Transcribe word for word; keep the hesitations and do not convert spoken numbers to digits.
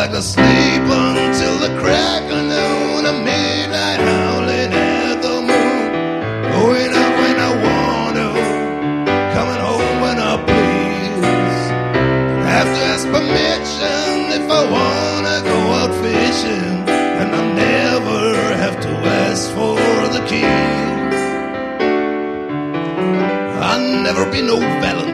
like to sleep until the crack of noon, a midnight howling at the moon, going out when I want to, coming home when I please. Have to ask permission if I want to go out fishing, and I never have to ask for the keys. I'll never be no Valentine,